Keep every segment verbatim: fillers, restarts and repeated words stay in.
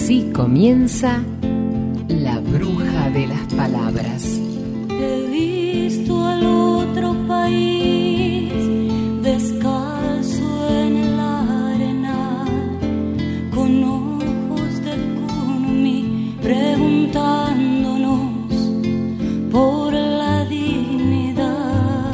Así comienza La Bruja de las Palabras. He visto al otro país descalzo en la arena, con ojos de Kunmi, preguntándonos por la dignidad.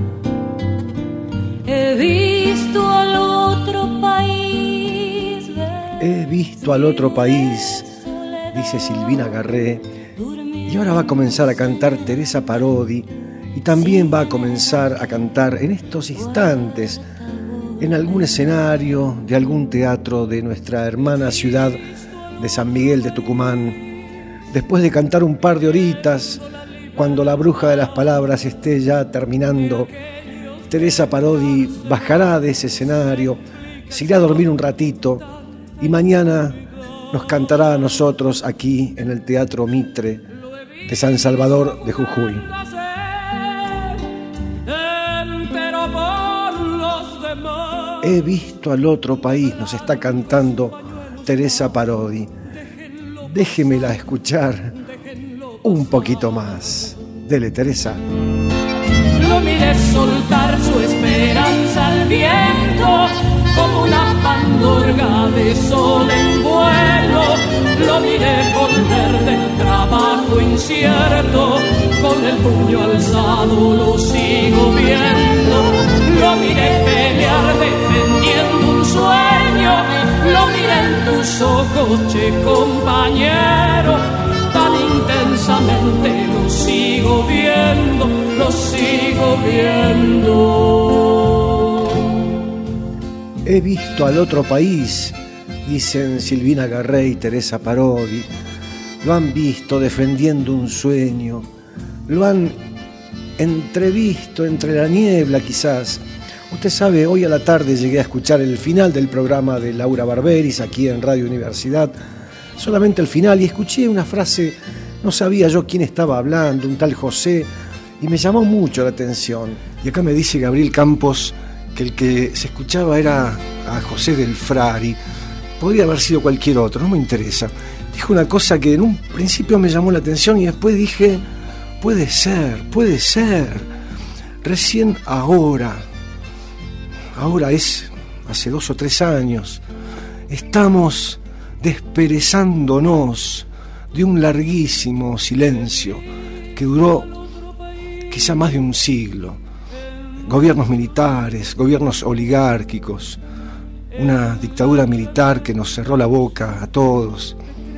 He visto al otro país. He visto al otro país, dice Silvina Garré, y ahora va a comenzar a cantar Teresa Parodi, y también va a comenzar a cantar en estos instantes en algún escenario de algún teatro de nuestra hermana ciudad de San Miguel de Tucumán. Después de cantar un par de horitas, cuando La Bruja de las Palabras esté ya terminando, Teresa Parodi bajará de ese escenario, se irá a dormir un ratito y mañana nos cantará a nosotros aquí en el Teatro Mitre de San Salvador de Jujuy. He visto al otro país, nos está cantando Teresa Parodi. Déjemela escuchar un poquito más. Dele, Teresa. Lo miré soltar su esperanza al viento, como una pandorga de sol en vuelo. Lo miré volver del trabajo incierto, con el puño alzado lo sigo viendo. Lo miré pelear defendiendo un sueño, lo miré en tus ojos, che compañero, tan intensamente lo sigo viendo, lo sigo viendo. He visto al otro país, dicen Silvina Garré y Teresa Parodi. Lo han visto defendiendo un sueño, lo han entrevisto entre la niebla quizás. Usted sabe, hoy a la tarde llegué a escuchar el final del programa de Laura Barberis aquí en Radio Universidad, solamente el final, y escuché una frase, no sabía yo quién estaba hablando, un tal José, y me llamó mucho la atención. Y acá me dice Gabriel Campos que el que se escuchaba era a José del Frari. Podría haber sido cualquier otro, no me interesa. Dijo una cosa que en un principio me llamó la atención y después dije, puede ser, puede ser. Recién ahora, ahora es hace dos o tres años, estamos desperezándonos de un larguísimo silencio que duró quizá más de un siglo. Gobiernos militares, gobiernos oligárquicos, una dictadura militar que nos cerró la boca a todos.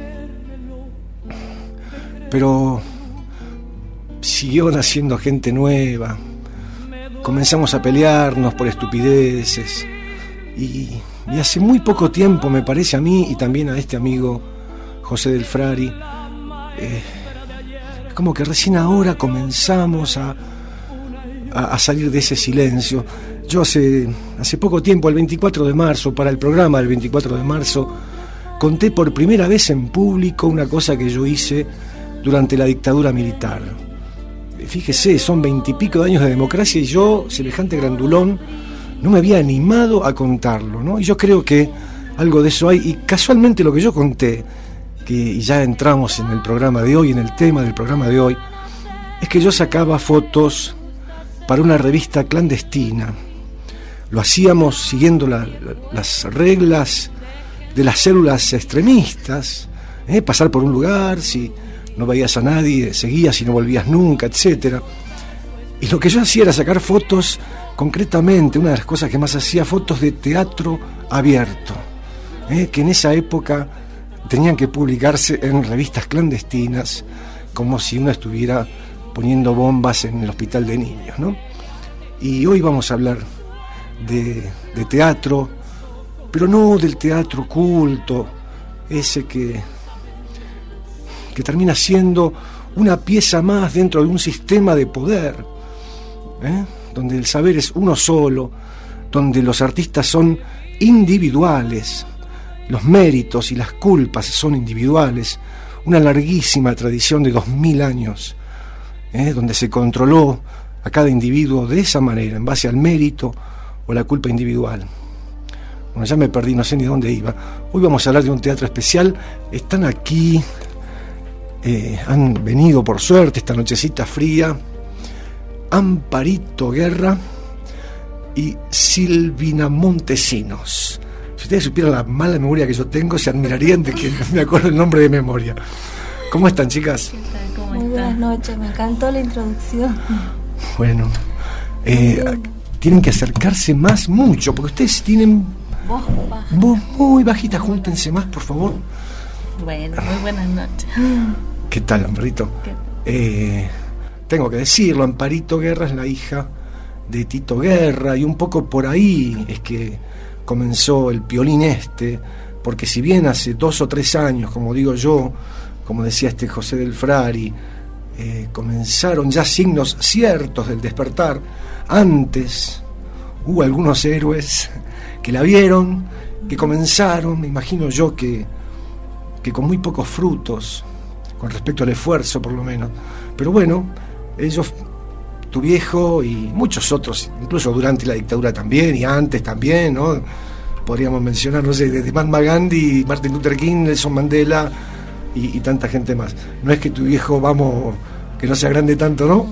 Pero siguió naciendo gente nueva, comenzamos a pelearnos por estupideces y, y hace muy poco tiempo, me parece a mí y también a este amigo José del Frari, eh, como que recién ahora comenzamos a, a, a salir de ese silencio. Yo hace, hace poco tiempo, el veinticuatro de marzo, para el programa del veinticuatro de marzo, conté por primera vez en público una cosa que yo hice durante la dictadura militar. Fíjese, son veintipico de años de democracia y yo, semejante grandulón, no me había animado a contarlo, ¿no? Y yo creo que algo de eso hay, y casualmente lo que yo conté, que y ya entramos en el programa de hoy, en el tema del programa de hoy, es que yo sacaba fotos para una revista clandestina. Lo hacíamos siguiendo la, la, las reglas de las células extremistas, ¿eh? Pasar por un lugar, si no veías a nadie, seguías y no volvías nunca, etcétera. Y lo que yo hacía era sacar fotos, concretamente, una de las cosas que más hacía, fotos de teatro abierto, ¿eh? Que en esa época tenían que publicarse en revistas clandestinas, como si uno estuviera poniendo bombas en el hospital de niños, ¿no? Y hoy vamos a hablar de, de teatro, pero no del teatro culto, ese que... que termina siendo una pieza más dentro de un sistema de poder, ¿eh? Donde el saber es uno solo, donde los artistas son individuales, los méritos y las culpas son individuales, una larguísima tradición de dos mil años, ¿eh? Donde se controló a cada individuo de esa manera, en base al mérito o la culpa individual. Bueno, ya me perdí, no sé ni dónde iba. Hoy vamos a hablar de un teatro especial. Están aquí, eh, han venido por suerte esta nochecita fría, Amparito Guerra y Silvina Montesinos. Si ustedes supieran la mala memoria que yo tengo, se admirarían de que me acuerdo el nombre de memoria. ¿Cómo están, chicas? ¿Qué tal? ¿Cómo Muy están? buenas noches, me encantó la introducción. Bueno, eh, tienen que acercarse más mucho, porque ustedes tienen Vos, baja. voz muy bajita. Júntense más, por favor. Bueno, muy buenas noches. ¿Qué tal, Amparito? ¿Qué? Eh, tengo que decirlo, Amparito Guerra es la hija de Tito Guerra, y un poco por ahí es que comenzó el piolín este, porque si bien hace dos o tres años, como digo yo, como decía este José del Frari, eh, comenzaron ya signos ciertos del despertar, antes hubo algunos héroes que la vieron, que comenzaron, me imagino yo que, que con muy pocos frutos, con respecto al esfuerzo por lo menos, pero bueno, ellos, tu viejo y muchos otros, incluso durante la dictadura también y antes también, ¿no? Podríamos mencionar, no sé, desde Mahatma Gandhi, Martin Luther King, Nelson Mandela y, y tanta gente más. No es que tu viejo, vamos, que no se agrande tanto, ¿no?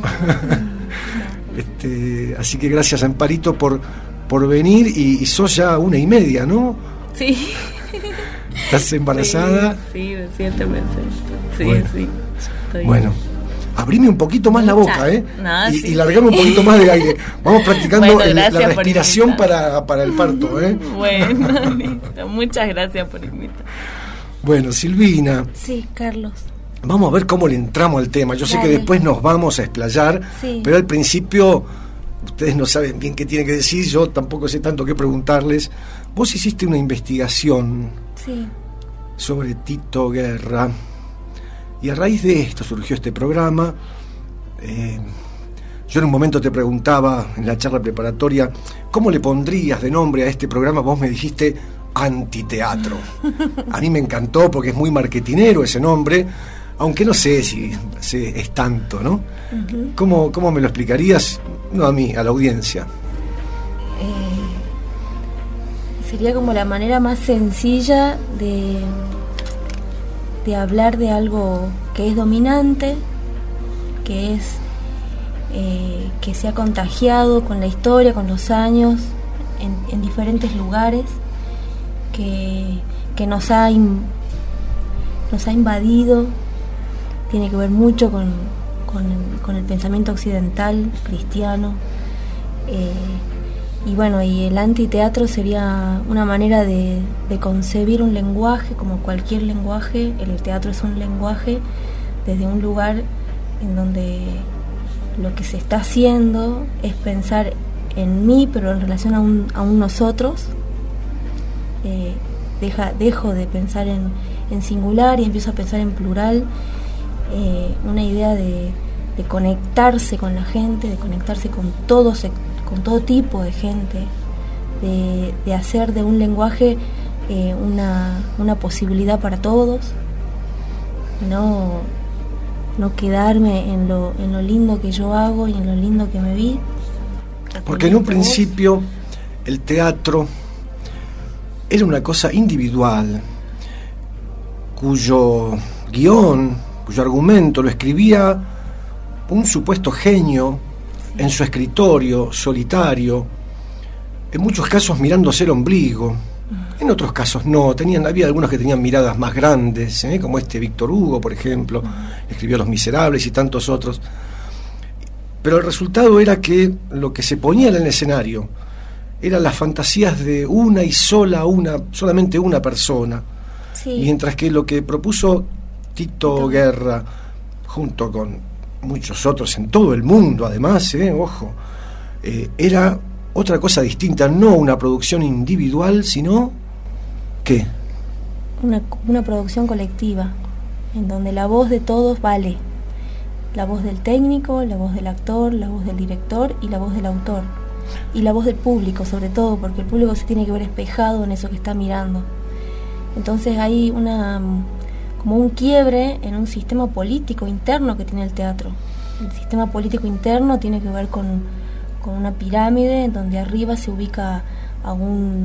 este, así que gracias, Amparito, por, por venir, y, y sos ya una y media, ¿no? Sí. ¿Estás embarazada? Sí, sí, recientemente. Sí, Bueno. sí. Estoy... Bueno, abrime un poquito más la boca, ¿eh? No, y, sí, y largame un poquito más de aire. Vamos practicando Bueno, el- la gracias por respiración invitar. para, para el parto, ¿eh? Bueno, listo. Muchas gracias por invitar. Bueno, Silvina, Sí, Carlos. vamos a ver cómo le entramos al tema. Yo sé Dale. que después nos vamos a explayar, Sí. pero al principio ustedes no saben bien qué tienen que decir, yo tampoco sé tanto qué preguntarles. Vos hiciste una investigación Sí, sobre Tito Guerra, y a raíz de esto surgió este programa. Eh, yo en un momento te preguntaba en la charla preparatoria, ¿cómo le pondrías de nombre a este programa? Vos me dijiste Antiteatro. A mí me encantó porque es muy marketinero ese nombre, aunque no sé si, si es tanto, ¿no? ujú. ¿Cómo, ¿Cómo me lo explicarías? No a mí, a la audiencia. Eh, sería como la manera más sencilla de, de hablar de algo que es dominante, que es eh, que se ha contagiado con la historia, con los años, en, en diferentes lugares, que, que nos ha in- nos ha invadido. Tiene que ver mucho con, con, el, con el pensamiento occidental, cristiano. Eh, y bueno, y el antiteatro sería una manera de, de concebir un lenguaje, como cualquier lenguaje. El teatro es un lenguaje desde un lugar en donde lo que se está haciendo es pensar en mí, pero en relación a un, a un nosotros. Eh, deja, dejo de pensar en, en singular y empiezo a pensar en plural. Eh, una idea de, de conectarse con la gente, de conectarse con todo, sec- con todo tipo de gente, de, de hacer de un lenguaje eh, una, una posibilidad para todos, no, no quedarme en lo, en lo lindo que yo hago y en lo lindo que me vi. Porque en un Vos. principio el teatro era una cosa individual, cuyo guión, cuyo argumento lo escribía un supuesto genio en su escritorio solitario, en muchos casos mirándose el ombligo, en otros casos no, tenían, había algunos que tenían miradas más grandes, ¿eh? como este Víctor Hugo, por ejemplo, escribió Los Miserables y tantos otros. Pero el resultado era que lo que se ponía en el escenario eran las fantasías de una y sola, una, solamente una persona, Sí. mientras que lo que propuso Tito Guerra, junto con muchos otros en todo el mundo, además, eh, ojo, eh, era otra cosa distinta, no una producción individual, sino ¿qué? Una, una producción colectiva, en donde la voz de todos vale. La voz del técnico, la voz del actor, la voz del director y la voz del autor. Y la voz del público, sobre todo, porque el público se tiene que ver espejado en eso que está mirando. Entonces hay una como un quiebre en un sistema político interno que tiene el teatro. El sistema político interno tiene que ver con, con una pirámide en donde arriba se ubica a un, a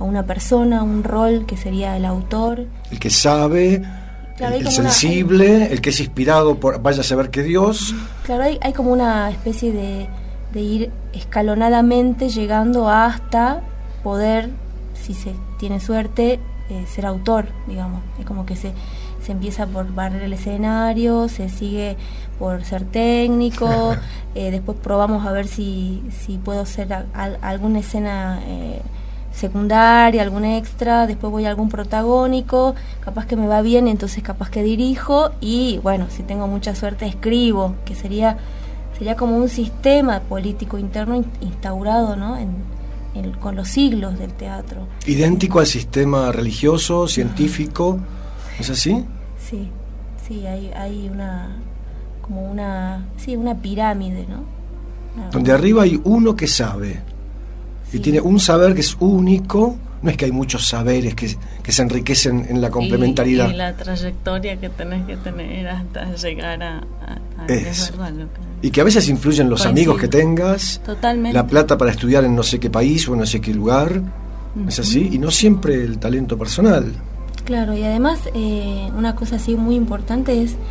a una persona, un rol que sería el autor. El que sabe, claro, el, el una, sensible, hay, el que es inspirado por vaya a saber que Dios. Claro, hay, hay como una especie de, de ir escalonadamente llegando hasta poder, si se tiene suerte, eh, ser autor, digamos. Es como que se, se empieza por barrer el escenario, se sigue por ser técnico, eh, después probamos a ver si, si puedo hacer a, a, alguna escena eh, secundaria, algún extra, después voy a algún protagónico, capaz que me va bien, entonces capaz que dirijo, y bueno, si tengo mucha suerte escribo, que sería sería como un sistema político interno instaurado, ¿no?, en, en, con los siglos del teatro. ¿Idéntico al sistema religioso, científico? ¿Es así? Sí, sí, hay, hay una, como una, sí, una pirámide, ¿no? Una, donde arriba hay uno que sabe, sí, y tiene un saber que es único. No es que hay muchos saberes que, que se enriquecen en la complementariedad. Y, y la trayectoria que tenés que tener hasta llegar a... a, a es. Es verdad, lo que... Y que a veces influyen los Coincido. amigos que tengas, totalmente, la plata para estudiar en no sé qué país o en no sé qué lugar, uh-huh. Es así, y no siempre el talento personal. Claro, y además eh, una cosa así muy importante es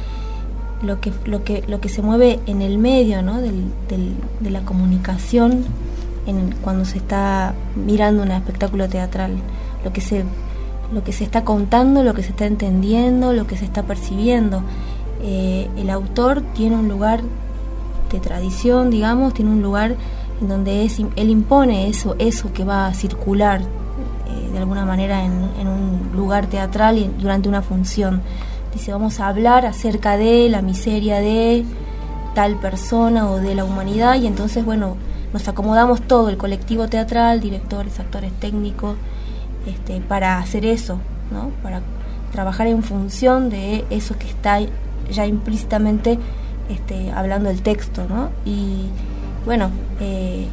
lo que lo que lo que se mueve en el medio, ¿no?, del, del, de la comunicación en, cuando se está mirando un espectáculo teatral, lo que se lo que se está contando, lo que se está entendiendo, lo que se está percibiendo. Eh, el autor tiene un lugar de tradición, digamos, tiene un lugar en donde es, él impone eso eso que va a circular de alguna manera en, en un lugar teatral y durante una función. Dice, vamos a hablar acerca de la miseria de tal persona o de la humanidad, y entonces, bueno, nos acomodamos todo, el colectivo teatral, directores, actores técnicos, este, para hacer eso, ¿no?, para trabajar en función de eso que está ya implícitamente este, hablando el texto, ¿no? Y bueno, eh,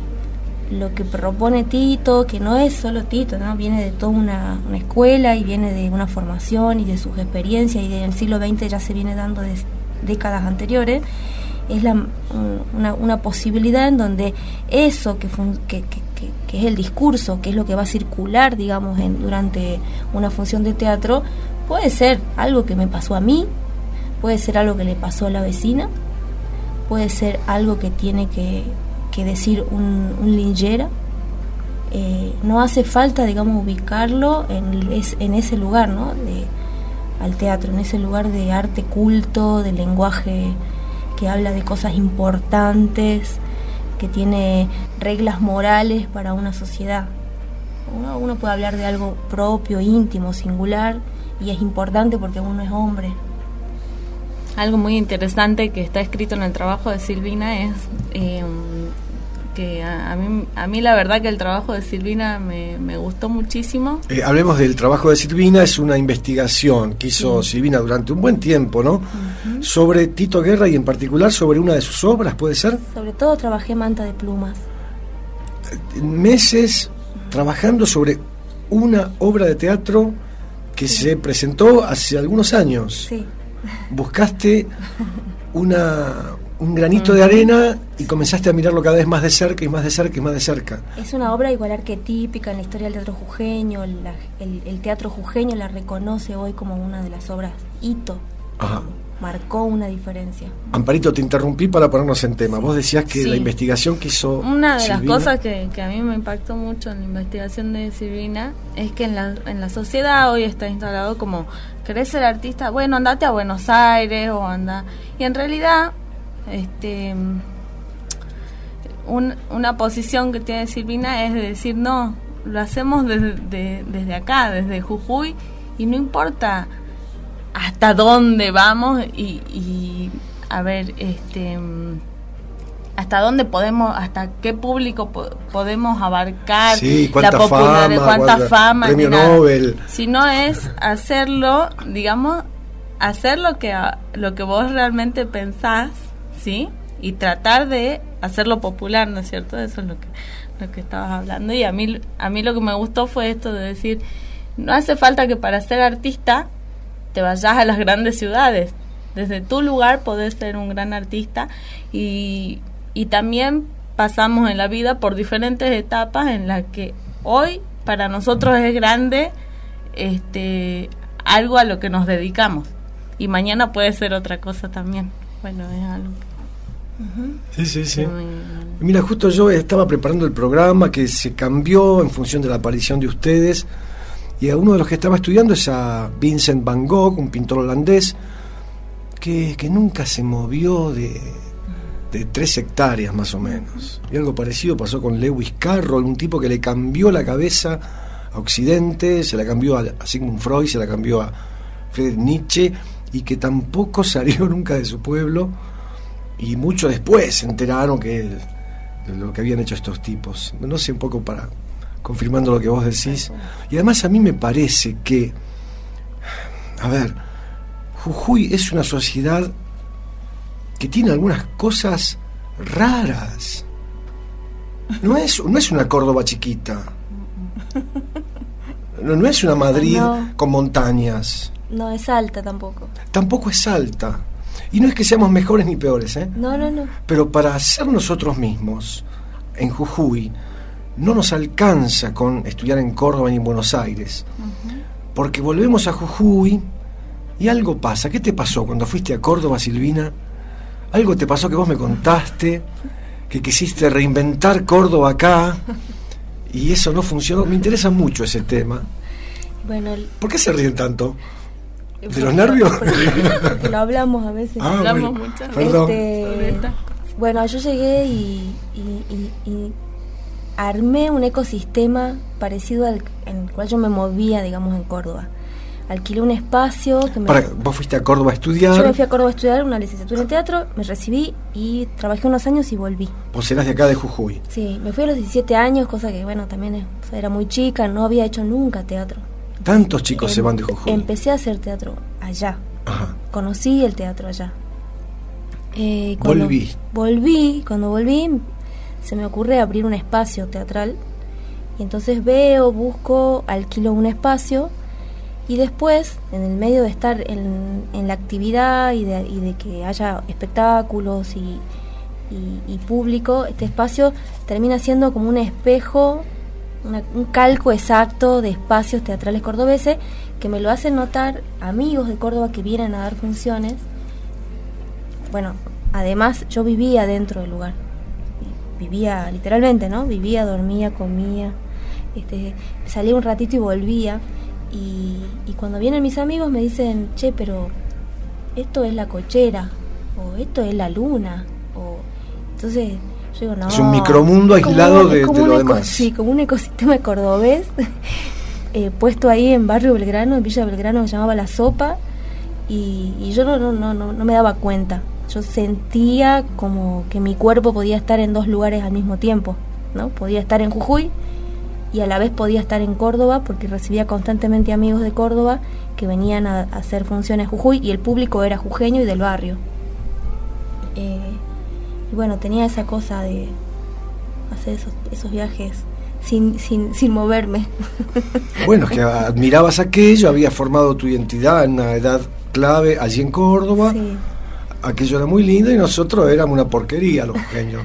lo que propone Tito, que no es solo Tito, ¿no?, viene de toda una, una escuela y viene de una formación y de sus experiencias, y del siglo veinte ya se viene dando de décadas anteriores, es la, una, una posibilidad en donde eso que, fun, que, que, que, que es el discurso, que es lo que va a circular, digamos, en, durante una función de teatro, puede ser algo que me pasó a mí, puede ser algo que le pasó a la vecina, puede ser algo que tiene que que decir un, un linchera. Eh, no hace falta, digamos, ubicarlo en, es, en ese lugar, ¿no?, de, al teatro, en ese lugar de arte culto, de lenguaje que habla de cosas importantes, que tiene reglas morales para una sociedad. Uno, uno puede hablar de algo propio, íntimo, singular, y es importante porque uno es hombre. Algo muy interesante que está escrito en el trabajo de Silvina es eh, que a, a, mí, a mí la verdad que el trabajo de Silvina me, me gustó muchísimo. Eh, hablemos del trabajo de Silvina. Es una investigación que hizo sí. Silvina durante un buen tiempo, ¿no? Uh-huh. Sobre Tito Guerra y en particular sobre una de sus obras, ¿puede ser? Sobre todo trabajé Manta de Plumas. Meses trabajando sobre una obra de teatro que sí. se presentó hace algunos años. Sí. Buscaste una, un granito de arena y comenzaste a mirarlo cada vez más de cerca y más de cerca y más de cerca. Es una obra igual arquetípica en la historia del teatro jujeño. La, el, el teatro jujeño la reconoce hoy como una de las obras hito. Ajá. Marcó una diferencia. Amparito, te interrumpí para ponernos en tema. Sí. Vos decías que sí. la investigación que hizo una de Silvina, las cosas que, que a mí me impactó mucho en la investigación de Silvina es que en la, en la sociedad hoy está instalado como, ¿querés ser artista? Bueno, andate a Buenos Aires o anda. Y en realidad, este, un, una posición que tiene Silvina es de decir, no, lo hacemos desde, de, desde acá, desde Jujuy, y no importa hasta dónde vamos y, y a ver, este, hasta dónde podemos, hasta qué público po- podemos abarcar, sí, la popularidad, fama, cuánta cuánta, fama, premio nada. Nobel. Si no es hacerlo, digamos, hacer lo que lo que vos realmente pensás, ¿sí? Y tratar de hacerlo popular, ¿no es cierto? Eso es lo que lo que estabas hablando, y a mí a mí lo que me gustó fue esto de decir, no hace falta que para ser artista te vayas a las grandes ciudades. Desde tu lugar podés ser un gran artista, y, y también pasamos en la vida por diferentes etapas en las que hoy para nosotros es grande este algo a lo que nos dedicamos. Y mañana puede ser otra cosa también. Bueno, es algo. Uh-huh. Sí, sí, sí. Muy... Mira, justo yo estaba preparando el programa que se cambió en función de la aparición de ustedes, y a uno de los que estaba estudiando es a Vincent van Gogh, un pintor holandés que, que nunca se movió de, de tres hectáreas más o menos. Y algo parecido pasó con Lewis Carroll, un tipo que le cambió la cabeza a Occidente, se la cambió a, a Sigmund Freud, se la cambió a Friedrich Nietzsche, y que tampoco salió nunca de su pueblo, y mucho después se enteraron que de lo que habían hecho estos tipos. No sé, un poco para confirmando lo que vos decís. Y además a mí me parece que, a ver, Jujuy es una sociedad que tiene algunas cosas raras. No es, no es una Córdoba chiquita. No, no es una Madrid no. con montañas. No es alta tampoco. Tampoco es alta. Y no es que seamos mejores ni peores, ¿eh? No, no, no. Pero para ser nosotros mismos, en Jujuy, no nos alcanza con estudiar en Córdoba ni en Buenos Aires. Uh-huh. Porque volvemos a Jujuy y algo pasa. ¿Qué te pasó cuando fuiste a Córdoba, Silvina? Algo te pasó que vos me contaste, que quisiste reinventar Córdoba acá, y eso no funcionó. Me interesa mucho ese tema. Bueno, el... ¿Por qué se ríen tanto? ¿De los nervios? Porque, porque lo hablamos a veces. Ah, hablamos bueno, muchas perdón. Este, bueno, yo llegué y, y, y, y armé un ecosistema parecido al en el cual yo me movía, digamos, en Córdoba. Alquilé un espacio que me... Para, ¿vos fuiste a Córdoba a estudiar? Yo me fui a Córdoba a estudiar una licenciatura en teatro, me recibí y trabajé unos años y volví. ¿Vos eras de acá de Jujuy? Sí, me fui a los diecisiete años, cosa que, bueno, también es, o sea, era muy chica, no había hecho nunca teatro. Tantos chicos em, se van de Jujuy. Empecé a hacer teatro allá. Ajá. Conocí el teatro allá. Eh, cuando volví. Volví, cuando volví se me ocurre abrir un espacio teatral. Y entonces veo, busco, alquilo un espacio. Y después, en el medio de estar en, en la actividad y de, y de que haya espectáculos y, y, y público, este espacio termina siendo como un espejo, una, un calco exacto de espacios teatrales cordobeses que me lo hacen notar amigos de Córdoba que vienen a dar funciones. Bueno, además yo vivía dentro del lugar, vivía literalmente, ¿no? Vivía, dormía, comía, este, salía un ratito y volvía. Y, y cuando vienen mis amigos me dicen, che, pero esto es la cochera, o esto es la luna, o entonces yo digo, no, es un micromundo aislado como, de, de lo eco, demás. Sí, como un ecosistema cordobés eh, puesto ahí en Barrio Belgrano, en Villa Belgrano, que se llamaba La Sopa, y, y yo no, no, no, no, no me daba cuenta. Yo sentía como que mi cuerpo podía estar en dos lugares al mismo tiempo, ¿no? Podía estar en Jujuy y a la vez podía estar en Córdoba, porque recibía constantemente amigos de Córdoba que venían a, a hacer funciones a Jujuy, y el público era jujeño y del barrio. Eh, y bueno, tenía esa cosa de hacer esos, esos viajes sin, sin, sin moverme. Bueno, es que admirabas aquello, habías formado tu identidad en una edad clave allí en Córdoba. Sí. Aquello era muy lindo y nosotros éramos una porquería, los jujeños.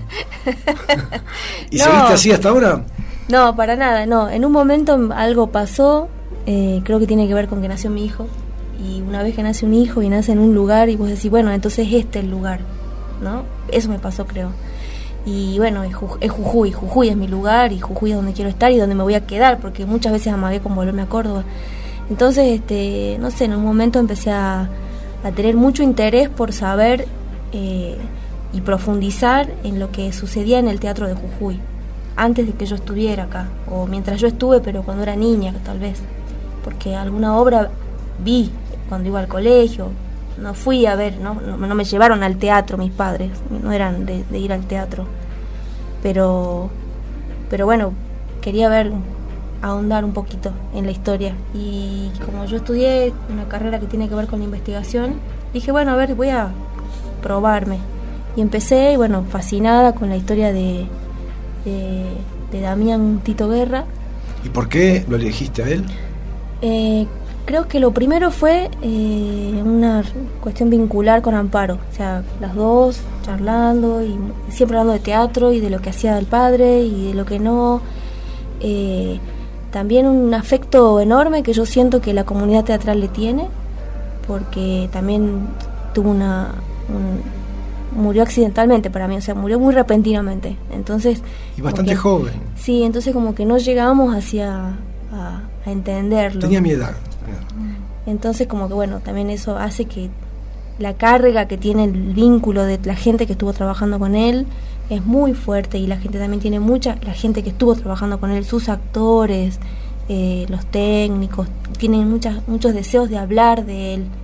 ¿Y No. seguiste así hasta ahora? No, para nada, no. En un momento algo pasó, eh, creo que tiene que ver con que nació mi hijo. Y una vez que nace un hijo y nace en un lugar, y vos decís, bueno, entonces este es el lugar, ¿no? Eso me pasó, creo. Y bueno, es, Juj- es Jujuy, Jujuy es mi lugar, y Jujuy es donde quiero estar y donde me voy a quedar, porque muchas veces amagué con volverme a Córdoba. Entonces, este, no sé, en un momento empecé a, a tener mucho interés por saber eh, y profundizar en lo que sucedía en el teatro de Jujuy, antes de que yo estuviera acá, o mientras yo estuve, pero cuando era niña, tal vez, porque alguna obra vi cuando iba al colegio. No fui a ver, ¿no? No, no me llevaron al teatro mis padres, no eran de, de ir al teatro, pero pero bueno, quería ver, ahondar un poquito en la historia, y como yo estudié una carrera que tiene que ver con la investigación, dije, bueno, a ver, voy a probarme, y empecé, y bueno, fascinada con la historia de de, de Damián Tito Guerra. ¿Y por qué lo elegiste a él? Eh, creo que lo primero fue eh, una cuestión vincular con Amparo, o sea, las dos charlando y siempre hablando de teatro y de lo que hacía el padre y de lo que no. Eh, también un afecto enorme que yo siento que la comunidad teatral le tiene, porque también tuvo una... Un, murió accidentalmente para mí, o sea, murió muy repentinamente. Entonces... Y bastante que, joven. Sí, entonces como que no llegamos hacia a, a entenderlo. Tenía mi edad. Entonces como que bueno, también eso hace que la carga que tiene el vínculo de la gente que estuvo trabajando con él es muy fuerte, y la gente también tiene mucha, la gente que estuvo trabajando con él, sus actores, eh, los técnicos, tienen muchas, muchos deseos de hablar de él.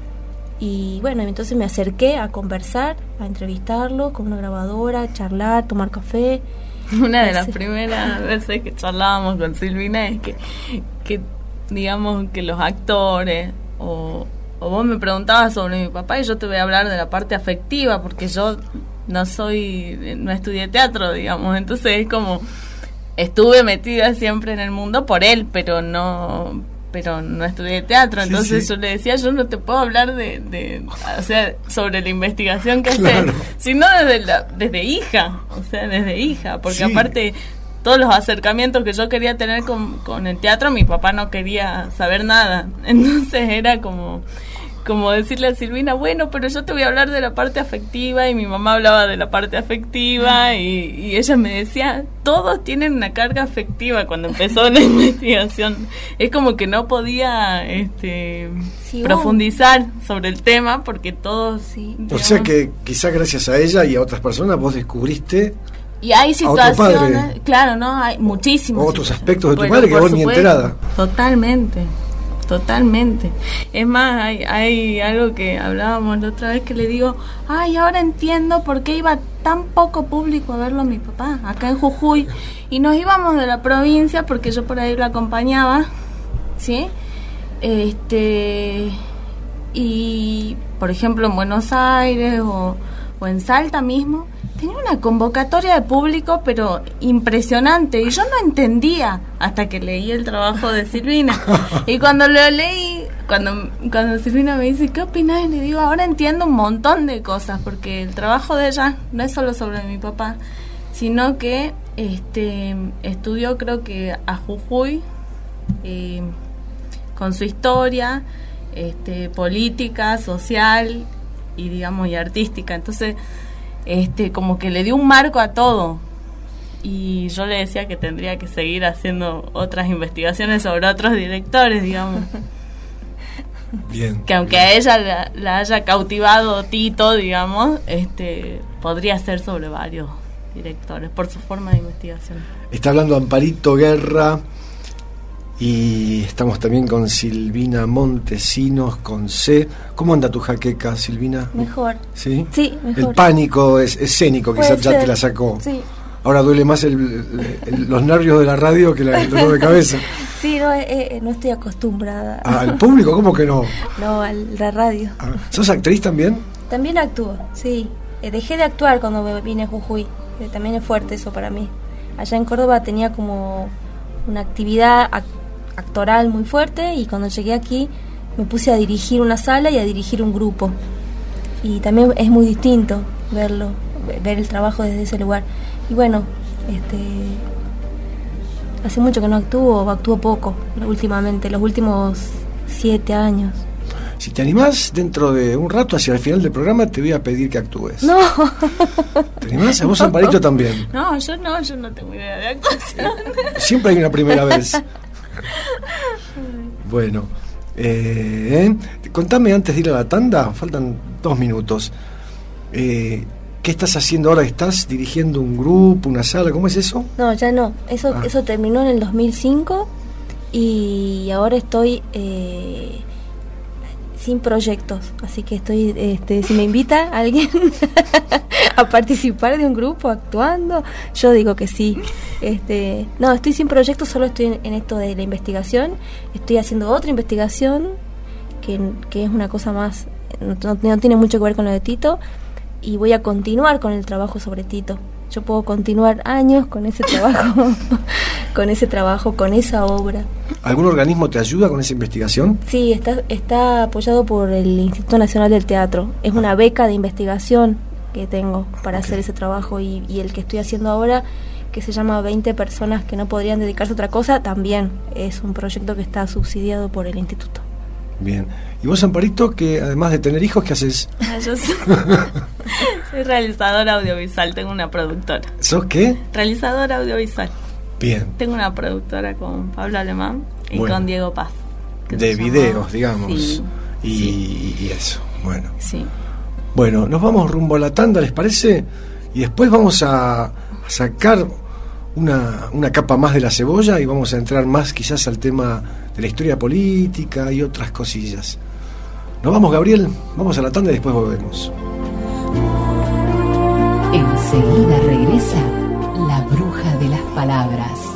Y bueno, entonces me acerqué a conversar, a entrevistarlo con una grabadora, a charlar, tomar café. Una de las primeras veces que charlábamos con Silvina es que, que digamos que los actores, o, o vos me preguntabas sobre mi papá y yo te voy a hablar de la parte afectiva, porque yo no soy, no estudié teatro, digamos, entonces es como, estuve metida siempre en el mundo por él, pero no... pero no estudié teatro, entonces sí, sí. Yo le decía, yo no te puedo hablar de, de o sea, sobre la investigación que claro. haces, sino desde, la, desde hija, o sea, desde hija, porque sí. Aparte, todos los acercamientos que yo quería tener con, con el teatro, mi papá no quería saber nada, entonces era como... como decirle a Silvina, bueno, pero yo te voy a hablar de la parte afectiva, y mi mamá hablaba de la parte afectiva, y, y ella me decía, todos tienen una carga afectiva cuando empezó la investigación. Es como que no podía este, sí, profundizar oh. sobre el tema, porque todos... Sí, o sea que quizás gracias a ella y a otras personas vos descubriste... Y hay situaciones, claro, ¿no? Hay muchísimos. Otros aspectos de tu bueno, padre que vos supuesto, ni enterada. Totalmente. Totalmente. Es más, hay, hay algo que hablábamos la otra vez que le digo, ay, ahora entiendo por qué iba tan poco público a verlo a mi papá, acá en Jujuy, y nos íbamos de la provincia porque yo por ahí lo acompañaba, ¿sí? Este, y por ejemplo en Buenos Aires o, o en Salta mismo, tenía una convocatoria de público pero impresionante, y yo no entendía hasta que leí el trabajo de Silvina. Y cuando lo leí, cuando cuando Silvina me dice, ¿qué opinás? Y le digo, ahora entiendo un montón de cosas, porque el trabajo de ella no es solo sobre mi papá, sino que este estudió, creo que a Jujuy, eh, con su historia este política, social y digamos y artística. Entonces este como que le dio un marco a todo, y yo le decía que tendría que seguir haciendo otras investigaciones sobre otros directores, digamos. Bien, que aunque bien. a ella la, la haya cautivado Tito, digamos, este podría ser sobre varios directores por su forma de investigación. Está hablando Amparito Guerra, y estamos también con Silvina Montesinos, con C. ¿Cómo anda tu jaqueca, Silvina? Mejor. ¿Sí? Sí, mejor. El pánico es, escénico, quizás ya te la sacó. Sí. Ahora duele más el, el, el, los nervios de la radio que la, el dolor de cabeza. Sí, no, eh, no estoy acostumbrada. Ah, ¿al público? ¿Cómo que no? No, a la radio. Ah, ¿sos actriz también? También actúo, sí. Eh, dejé de actuar cuando me vine a Jujuy. Eh, también es fuerte eso para mí. Allá en Córdoba tenía como una actividad act- actoral muy fuerte, y cuando llegué aquí me puse a dirigir una sala y a dirigir un grupo, y también es muy distinto verlo, ver el trabajo desde ese lugar. Y bueno, este hace mucho que no actúo, actúo poco últimamente, los últimos siete años. Si te animás, dentro de un rato, hacia el final del programa, te voy a pedir que actúes. No. ¿Te animás? A vos, no. Amparito, también. No, yo no, yo no tengo idea de actuación. Siempre hay una primera vez. Bueno, eh, contame antes de ir a la tanda, faltan dos minutos. Eh, ¿Qué estás haciendo ahora? ¿Estás dirigiendo un grupo, una sala? ¿Cómo es eso? No, ya no. Eso, ah. eso terminó en el dos mil cinco, y ahora estoy eh, sin proyectos. Así que estoy, este, si me invita alguien a participar de un grupo actuando, yo digo que sí. Este, no, estoy sin proyectos, solo estoy en, en esto de la investigación. Estoy haciendo otra investigación que, que es una cosa más, no, no, no tiene mucho que ver con lo de Tito, y voy a continuar con el trabajo sobre Tito. Yo puedo continuar años con ese trabajo, con ese trabajo, con esa obra. ¿Algún organismo te ayuda con esa investigación? Sí, está, está apoyado por el Instituto Nacional del Teatro. Es una beca de investigación que tengo para okay. hacer ese trabajo, y, y el que estoy haciendo ahora, que se llama veinte personas que no podrían dedicarse a otra cosa, también es un proyecto que está subsidiado por el instituto. Bien. ¿Y vos, Amparito, que además de tener hijos, qué haces? Ah, yo soy, soy realizadora audiovisual, tengo una productora. ¿Sos qué? Realizadora audiovisual. Bien. Tengo una productora con Pablo Alemán y bueno. con Diego Paz. De videos, digamos. Sí, y, sí. y eso, bueno. Sí. Bueno, nos vamos rumbo a la tanda, ¿les parece? Y después vamos a, a sacar una, una capa más de la cebolla y vamos a entrar más quizás al tema de la historia política y otras cosillas. ¿Nos vamos, Gabriel? Vamos a la tanda y después volvemos. Enseguida regresa la bruja de las palabras.